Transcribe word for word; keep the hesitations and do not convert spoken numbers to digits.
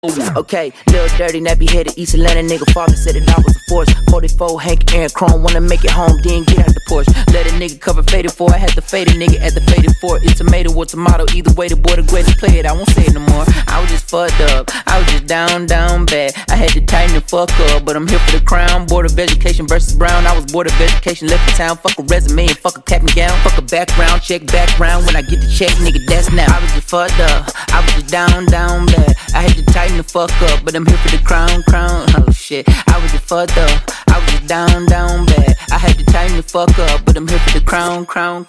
Okay, Lil Dirty, nappy headed East Atlanta nigga. Father said that I was a force. forty-four, Hank, Aaron, Chrome, wanna make it home, then get out the Porsche. Let a nigga cover faded for. I had to fade a nigga at the faded for. It's tomato or tomato, either way the boy the greatest play it. I won't say it no more. I was just fucked up, I was just down, down bad. I had to tighten the fuck up, but I'm here for the crown. Board of Education versus Brown. I was bored of education, left the town. Fuck a resume and fuck a cap and gown. Fuck a background check, background. When I get the check, nigga, that's now. I was just fucked up, I was just down, down bad. I had to tighten the fuck up, but I'm here for the crown, crown. Oh shit, I was just fucked up, I was just down, down bad. I had to tighten the fuck up, but I'm here for the crown, crown.